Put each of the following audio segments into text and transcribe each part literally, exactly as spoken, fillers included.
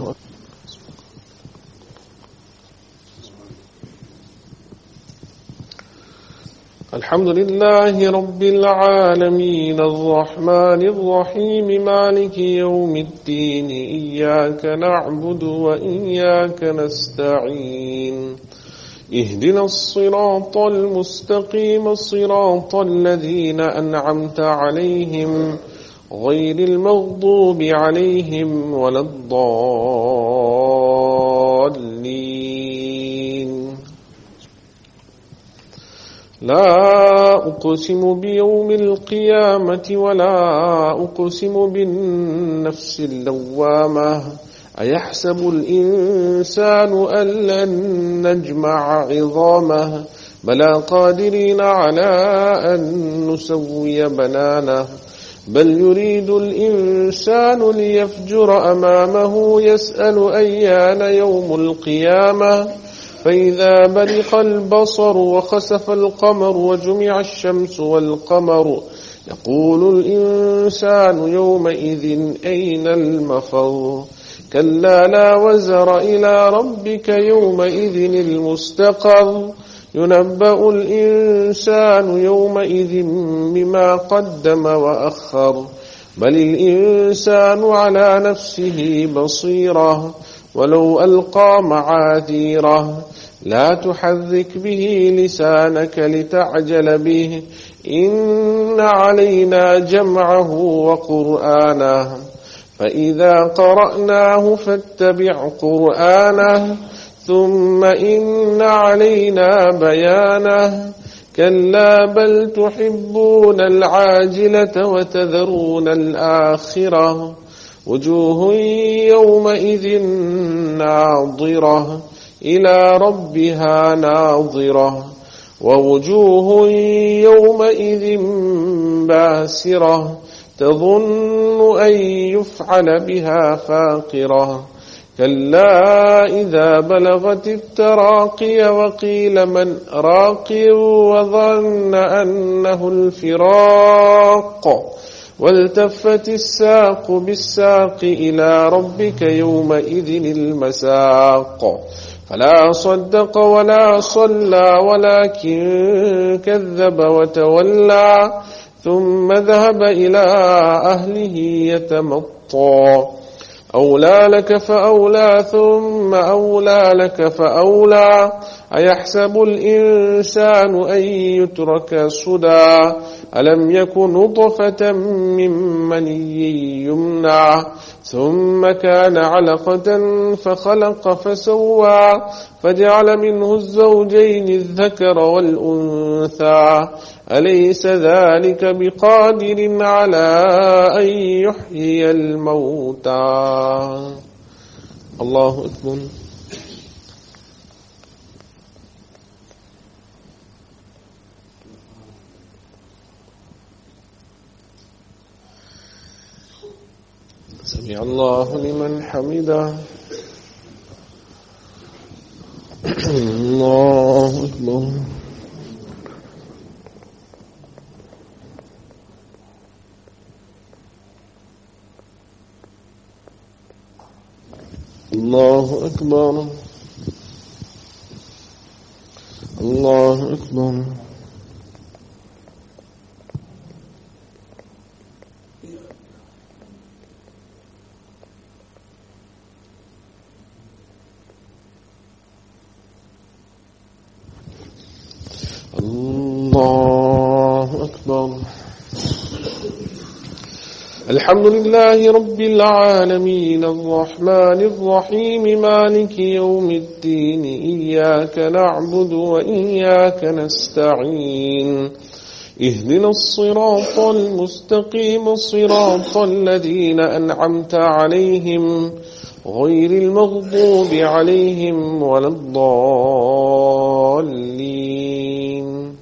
الله. الحمد لله رب العالمين الرحمن الرحيم مالك يوم الدين إياك نعبد وإياك نستعين اهدنا الصراط المستقيم صراط الذين أنعمت عليهم غير المغضوب عليهم ولا الضالين. لا أقسم بيوم القيامة ولا أقسم بالنفس اللوامة أيحسب الإنسان أن لن نجمع عظامه بلى قادرين على أن نسوي بنانه بل يريد الإنسان ليفجر أمامه يسأل أيان يوم القيامة فإذا برق البصر وخسف القمر وجمع الشمس والقمر يقول الإنسان يومئذ أين المفر كلا لا وزر إلى ربك يومئذ المستقر ينبأ الإنسان يومئذ بما قدم وأخر بل الإنسان على نفسه بصيرة ولو ألقى معاذيره لا تحرك به لسانك لتعجل به إن علينا جمعه وقرآنه فإذا قرأناه فاتبع قرآنه ثم إن علينا بيانه كلا بل تحبون العاجلة وتذرون الآخرة وجوه يومئذ ناظرة إلى ربها ناظرة ووجوه يومئذ باسرة تظن أن يفعل بها فاقرة كلا إذا بلغت التراقي وقيل من راق وظن أنه الفراق والتفت الساق بالساق إلى ربك يومئذ المساق فلا صدق ولا صلى ولكن كذب وتولى ثم ذهب إلى أهله يتمطى أولى لك فأولى ثم أولى لك فأولى أيحسب الإنسان أن يترك صدى ألم يكن نطفة من مني يمنى ثم كان علقة فخلق فسوى فجعل منه الزوجين الذكر والأنثى أليس ذلك بقادر على أن يحيي الموتى. الله أكبر. سمع الله لمن حمده. الله أكبر. الله أكبر. الله أكبر. الله أكبر. الحمد لله رب العالمين الرحمن الرحيم مالك يوم الدين إياك نعبد وإياك نستعين اهدنا الصراط المستقيم صراط الذين أنعمت عليهم غير المغضوب عليهم ولا الضالين.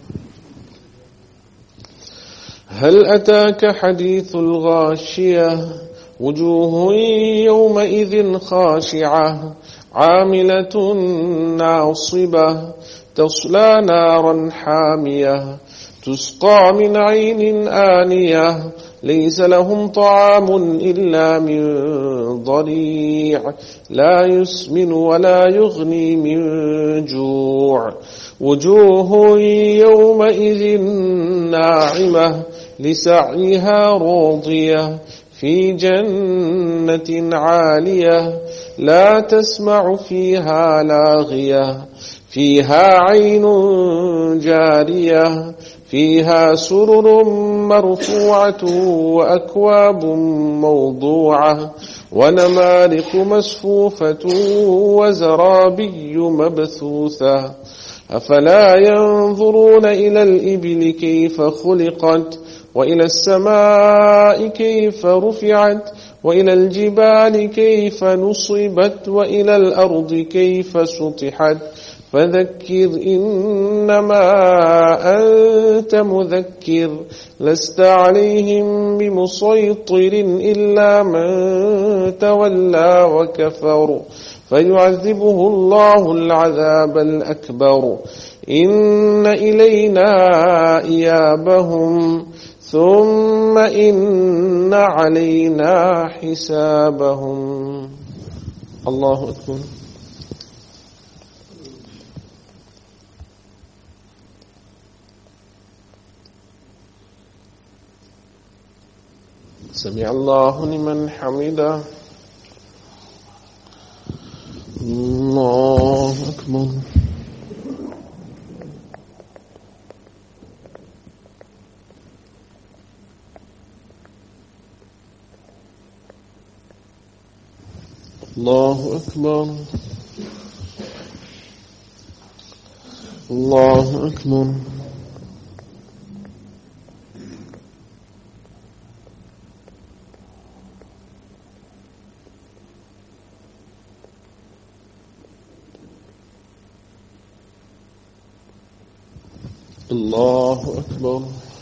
هل أتاك حديث الغاشية وجوه يومئذ خاشعة عاملة ناصبة تصلى نارا حامية تسقى من عين آنية ليس لهم طعام إلا من ضريع لا يسمن ولا يغني من جوع وجوه يومئذ ناعمة لسعيها راضية في جنة عالية لا تسمع فيها لاغية فيها عين جارية فيها سرر مرفوعة وأكواب موضوعة ونمارق مسفوفة وزرابي مبثوثة أفلا ينظرون إلى الإبل كيف خلقت وإلى السماء كيف رفعت وإلى الجبال كيف نصبت وإلى الأرض كيف سطحت فذكر إنما أنت مذكر لست عليهم بمسيطر إلا من تولى وكفر فيعذبه الله العذاب الأكبر إن إلينا إيابهم ثم إن علينا حسابهم. الله أكبر. سمع الله لمن حمده. الله أكبر. الله أكبر. الله أكبر. الله أكبر.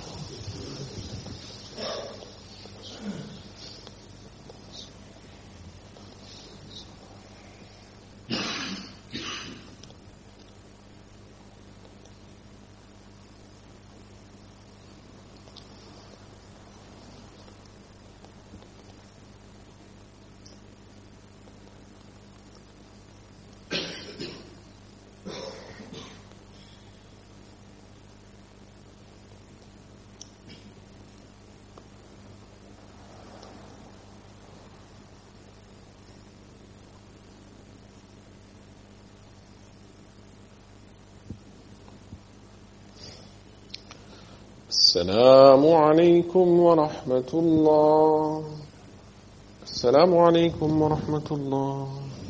السلام عليكم ورحمة الله. السلام عليكم ورحمة الله.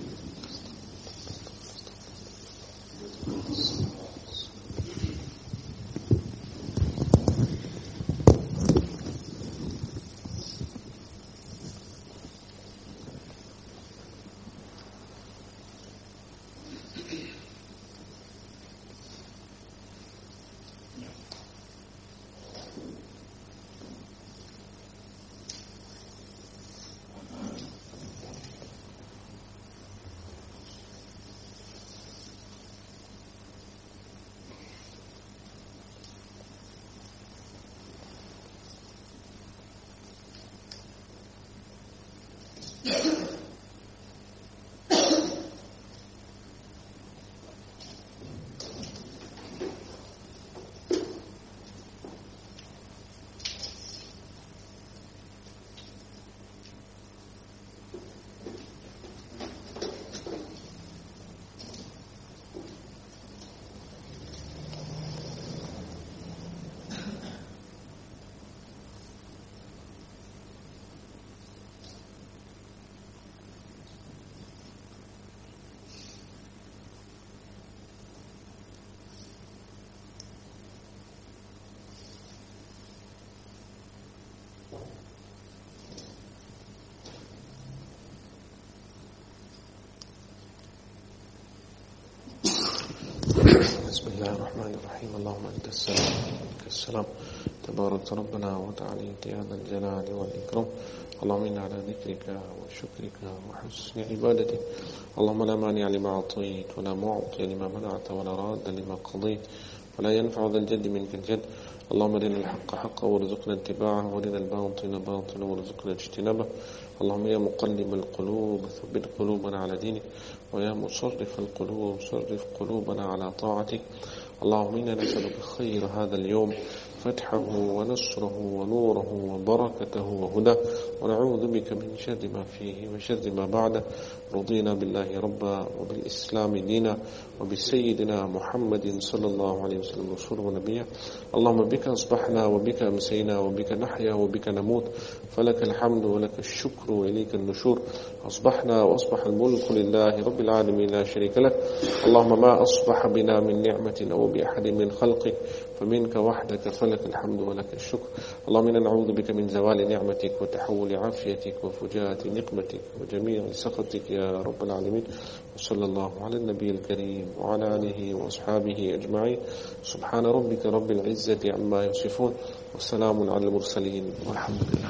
بسم الله الرحمن الرحيم. اللهم أنت السلام ومنك السلام تبارك ربنا وتعاليت يا ذا الجلال والإكرام. اللهم إنا على ذكرك وشكرك وحسن عبادتك. اللهم لا مانع لما أعطيت ولا معطي لما منعت ولا راد لما قضيت ولا ينفع ذا الجد منك الجد. اللهم أرنا الحق حقا وارزقنا اتباعه وأرنا الباطل باطلا وارزقنا اجتنابه. اللهم يا مقلب القلوب ثبت قلوبنا على دينك، ويا مصرف القلوب صرف قلوبنا على طاعتك. اللهم إنا نسألك خير هذا اليوم، فتحه ونصره ونوره وبركته وهداه، ونعوذ بك من شر ما فيه وشر ما بعده. رضينا بالله ربا وبالإسلام دينا وبسيدنا محمد صلى الله عليه وسلم رسولا ونبيا. اللهم بك أصبحنا وبك أمسينا وبك نحيا وبك نموت، فلك الحمد ولك الشكر وإليك النشور. أصبحنا وأصبح الملك لله رب العالمين لا شريك له. اللهم ما أصبح بنا من نعمة أو بأحد من خلقك فمنك وحدك، فلك الحمد ولك الشكر. اللهم إنا نعوذ بك من زوال نعمتك وتحول عافيتك وفجاءة نقمتك وجميع سخطك يا رب العالمين. وصلى الله على النبي الكريم وعلى آله وأصحابه أجمعين. سبحان ربك رب العزة عما يصفون، والسلام على المرسلين، والحمد لله.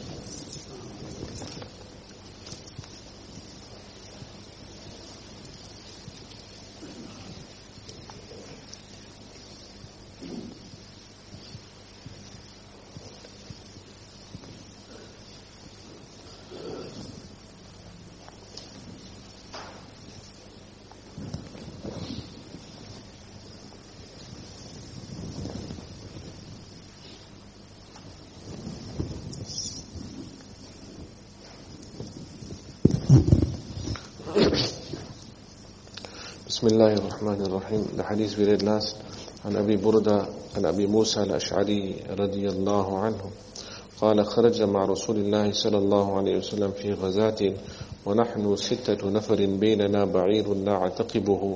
بسم الله الرحمن الرحيم. The hadith we read last, عن أبي بردة عن أبي موسى الأشعري رضي الله عنه قال خرج مع رسول الله صلى الله عليه وسلم في غزاة ونحن ستة نفر بيننا بعير نعتقبه.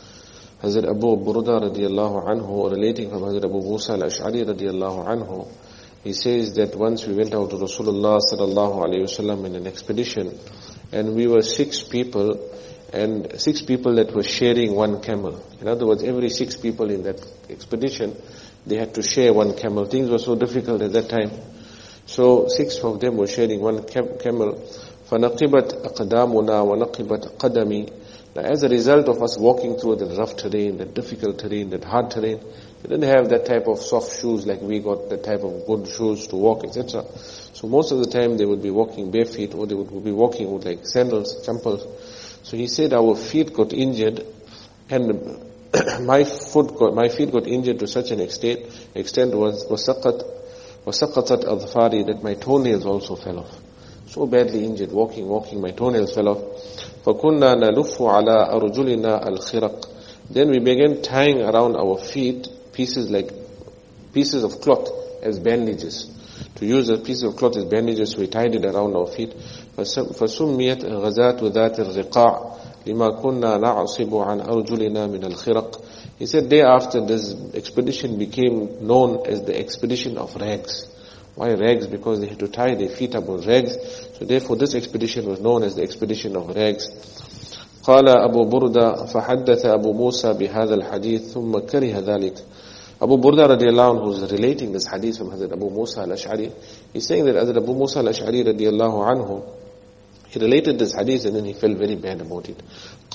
Hazrat Abu Burda radiallahu anhu, relating from Hazrat Abu Musa al-Ash'ari radiallahu anhu, he says that once we went out to Rasulullah sallallahu alayhi wasallam in an expedition, and we were six people, and six people that were sharing one camel. In other words, every six people in that expedition, they had to share one camel. Things were so difficult at that time. So six of them were sharing one cam- camel. فَنَقِبَتْ أَقْدَامُنَا وَنَقِبَتْ قَدَمِي. Now, as a result of us walking through that rough terrain, that difficult terrain, that hard terrain, they didn't have that type of soft shoes like we got, that type of good shoes to walk, et cetera. So most of the time they would be walking bare feet, or they would be walking with like sandals, champals. So he said our feet got injured, and my foot got, my feet got injured to such an extent, extent was wasaqat, wasaqatat adfari, that my toenails also fell off. So badly injured, walking, walking, my toenails fell off. فَكُنَّا نَلُفُّ عَلَىٰ أَرْجُلِنَا الْخِرَقِ. Then we began tying around our feet pieces like pieces of cloth as bandages. To use a piece of cloth as bandages, we tied it around our feet. فَسُمِّيَتْ غَزَاتُ ذَاتِ الرِّقَاعِ لِمَا كُنَّا نَعْصِبُ عَنْ أَرْجُلِنَا مِنَ الْخِرَقِ. He said, day after, this expedition became known as the expedition of rags. Why rags? Because they had to tie their feet up with rags. So therefore this expedition was known as the expedition of rags. قال أبو بردة فحدث أبو موسى بهذا الحديث ثم كره ذلك. Abu Burda radiallahu anhu, who is relating this hadith from Hazrat Abu Musa al-Ash'ari, he's saying that Hazrat Abu Musa al-Ash'ari radiallahu anhu, he related this hadith and then he felt very bad about it.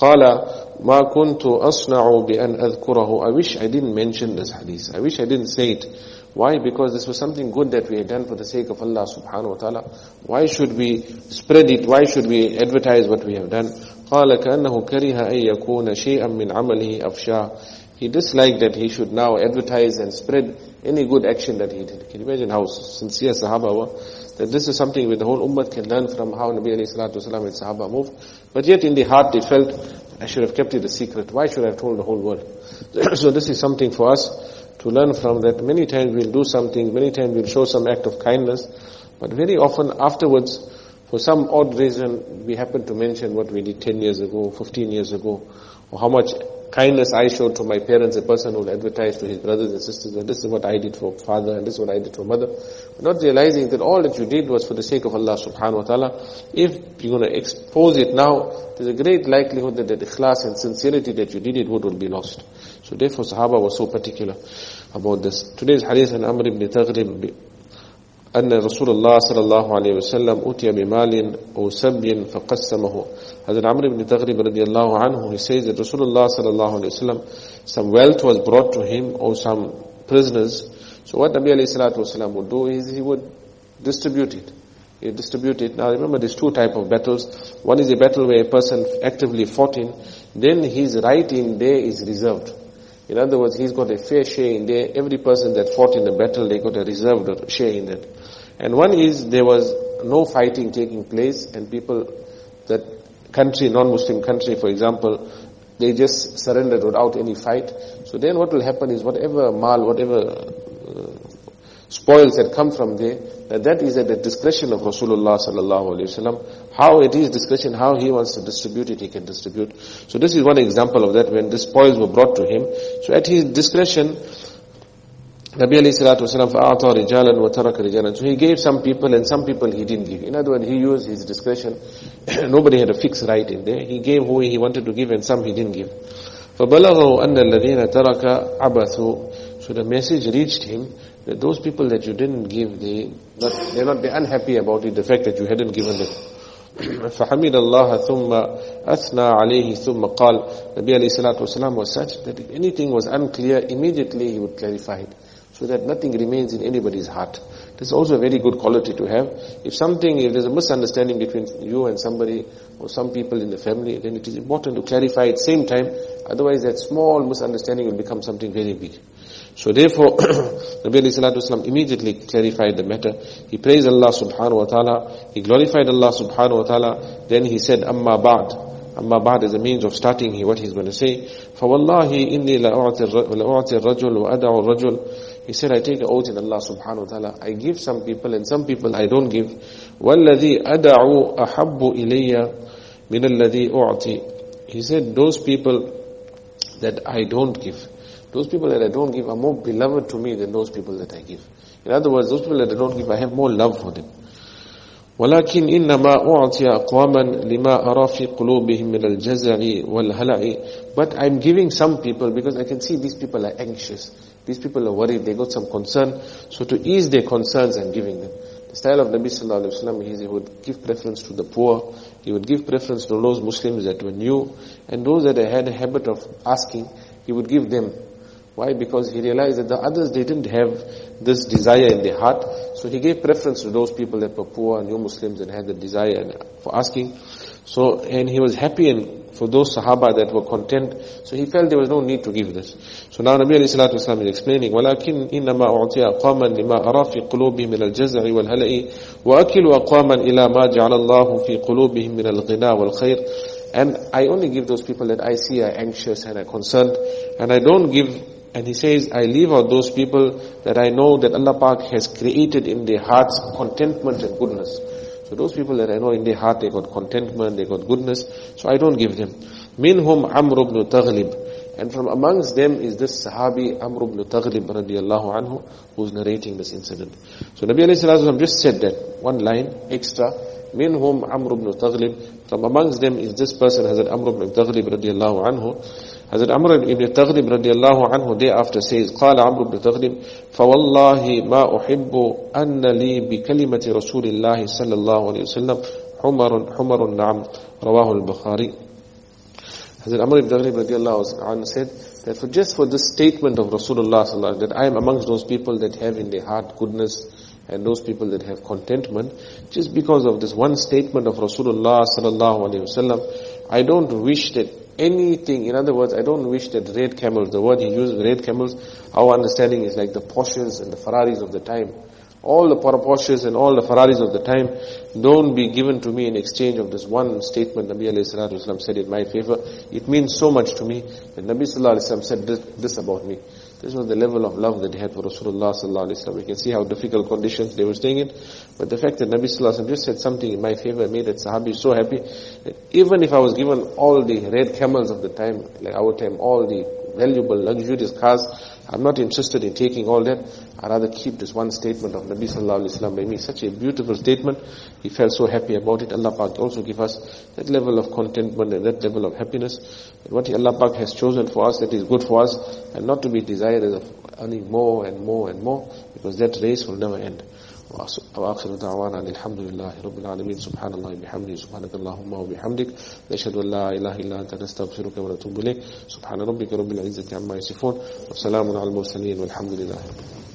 قال ما كنت أصنع بأن أذكره. I wish I didn't mention this hadith. I wish I didn't say it. Why? Because this was something good that we had done for the sake of Allah subhanahu wa ta'ala. Why should we spread it? Why should we advertise what we have done? قال كأنه كره أن يكون شيئا من عمله أفشاه. He disliked that he should now advertise and spread any good action that he did. Can you imagine how sincere Sahaba were? That this is something where the whole ummah can learn from how Nabi alayhi salatu wasalam and Sahaba moved. But yet in the heart they felt, I should have kept it a secret. Why should I have told the whole world? So this is something for us to learn from, that many times we'll do something, many times we'll show some act of kindness, but very often afterwards, for some odd reason, we happen to mention what we did ten years ago, fifteen years ago, or how much kindness I showed to my parents. A person who will advertise to his brothers and sisters that this is what I did for father and this is what I did for mother, not realizing that all that you did was for the sake of Allah subhanahu wa ta'ala. If you're going to expose it now, there's a great likelihood that the ikhlas and sincerity that you did it would will be lost. So therefore Sahaba was so particular about this. Today's hadith an Amr ibn Taghrib أن رسول الله صلى الله عليه وسلم أتي بمال أو سبي فقسمه. Hazrat Amr ibn Taghrib radiallahu anhu, he says that Rasulullah sallallahu alayhi wa sallam, some wealth was brought to him or some prisoners. So what Nabi alayhi salatu wasalam would do is he would distribute it. He would distribute it. Now remember, there's two type of battles. One is a battle where a person actively fought in, then his right in there is reserved. In other words, he's got a fair share in there. Every person that fought in the battle, they got a reserved share in that. And one is there was no fighting taking place, and people, that country, non-Muslim country, for example, they just surrendered without any fight. So then what will happen is whatever mal, whatever uh, spoils that come from there, that that is at the discretion of Rasulullah sallallahu alaihi wasallam. How it is discretion, how he wants to distribute it, he can distribute. So this is one example of that, when the spoils were brought to him. So at his discretion, Nabi alayhi salatu wasalam, فَأَعْطَى رِجَالًا وَتَرَكَ رِجَالًا. So he gave some people and some people he didn't give. In other words, he used his discretion. Nobody had a fixed right in there. He gave who he wanted to give and some he didn't give. فَبَلَغَهُ أَنَّ الَّذِينَ تَرَكَ عَبَثُوا. So the message reached him that those people that you didn't give, they not, they're not, they're unhappy about it, the fact that you hadn't given them. فَحَمِدَ اللَّهَ ثُمَّ أَثْنَى عَلَيْهِ ثُمَّ قَالَ. Nabi alayhi salatu wasalam was such that if anything was unclear, immediately he would clarify it, so that nothing remains in anybody's heart. This is also a very good quality to have. If something, if there's a misunderstanding between you and somebody or some people in the family, then it is important to clarify at the same time. Otherwise that small misunderstanding will become something very big. So therefore, Nabi alayhi salatu wasalam immediately clarified the matter. He praised Allah subhanahu wa ta'ala. He glorified Allah subhanahu wa ta'ala. Then he said, Amma ba'd. Amma ba'd is a means of starting here, what he's going to say. فَوَاللَّهِ إِنِّي لَأُعْتِي الرَّجُلُ وَأَدَعُ الرَّجُلُ. He said, I take an oath in Allah subhanahu wa ta'ala. I give some people and some people I don't give. وَالَّذِي أَدَعُ أَحَبُّ إِلَيَّ مِنَ الَّذِي أُعْتِي. He said, those people that I don't give, those people that I don't give are more beloved to me than those people that I give. In other words, those people that I don't give, I have more love for them. وَلَكِنْ إِنَّمَا أُعْتِيَ أَقْوَامًا لِمَا أَرَى فِي قُلُوبِهِمْ مِنَ الْجَزَعِ وَالْهَلَعِ. But I'm giving some people because I can see these people are anxious. These people are worried, they got some concern. So to ease their concerns, I'm giving them. The style of Nabi sallallahu alaihi wasallam is he would give preference to the poor. He would give preference to those Muslims that were new. And those that had a habit of asking, he would give them. Why? Because he realized that the others, they didn't have this desire in their heart. So he gave preference to those people that were poor, new Muslims, and had the desire for asking. So, and he was happy and for those Sahaba that were content. So he felt there was no need to give this. So now Nabi alayhi salatu wasalam is explaining, وَلَكِنْ إِنَّمَا أُعْطِيَ أَقْوَامًا لِمَا أَرَى فِي قُلُوبِهِمْ مِنَ الْجَزَعِ وَالْهَلَئِ وَأَكِلُ أَقْوَامًا إِلَى مَا جَعَلَ اللَّهُ فِي قُلُوبِهِمْ مِنَ الْغِنَى وَالْخَيْرِ. And I only give those people that I see are anxious and are concerned. And I don't give. And he says, I leave out those people that I know that Allah Pak has created in their hearts contentment and goodness. So those people that I know in their heart, they got contentment, they got goodness. So I don't give them. Minhum Amr ibn Taghlib. And from amongst them is this Sahabi Amr ibn Taghlib radiyallahu anhu, who's narrating this incident. So Nabi alayhi salatu wasalam just said that, one line extra. Minhum Amr ibn Taghlib. From amongst them is this person, Hazrat Amr ibn Taghlib radiyallahu anhu. Hazrat Amr ibn Taghlib radiyallahu anhu thereafter says, قال عمرو بن تغلب فوالله ما أحب أن لي بكلمة رسول الله صلى الله عليه وسلم حمر حمر نعم رواه البخاري. Hazrat Amr ibn Taghlib radiyallahu anhu said that for just for this statement of Rasulullah sallallahu alaihi wasallam, that I am amongst those people that have in their heart goodness and those people that have contentment, just because of this one statement of Rasulullah sallallahu alaihi wasallam, I don't wish that anything, in other words, I don't wish that red camels, the word he used, red camels, our understanding is like the Porsches and the Ferraris of the time. All the Porsches and all the Ferraris of the time, don't be given to me in exchange of this one statement Nabi alayhi salatu wasalam said in my favor. It means so much to me that Nabi sallallahu alayhi wasallam said this, this about me. This was the level of love that he had for Rasulullah sallallahu alayhi wasallam. You can see how difficult conditions they were staying in. But the fact that Nabi sallallahu alayhi wasallam just said something in my favor made that Sahabi so happy that even if I was given all the red camels of the time, like our time, all the valuable, luxurious cars, I'm not interested in taking all that. I'd rather keep this one statement of Nabi sallallahu alayhi wasallam by me. Such a beautiful statement. He felt so happy about it. Allah Pak also give us that level of contentment and that level of happiness. And what Allah Pak has chosen for us, that is good for us, and not to be desired of earning more and more and more, because that race will never end. وآخر دعوانا الحمد لله رب العالمين سبحان الله بحمده سبحانك اللهم وبحمدك نشهد أن لا إله إلا أنت نستغفرك ونتوب إليك سبحان ربك رب العزة عما يصفون وسلام على المرسلين والحمد لله.